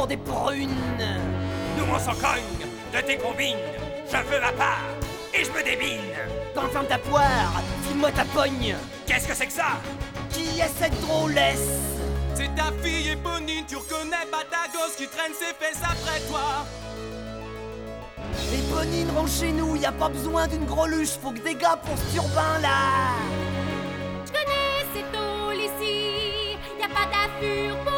pour des prunes. Nous on s'en cogne de tes combines. Je veux ma part et je me débine. T'enfermes ta poire, file-moi ta pogne. Qu'est-ce que c'est que ça? Qui est cette drôlesse? C'est ta fille Éponine, tu reconnais pas ta gosse qui traîne ses fesses après toi. Éponine rentre chez nous, y a pas besoin d'une greluche, faut que des gars pour ce turbin là. Je connais ces tôles ici, y a pas d'affure pour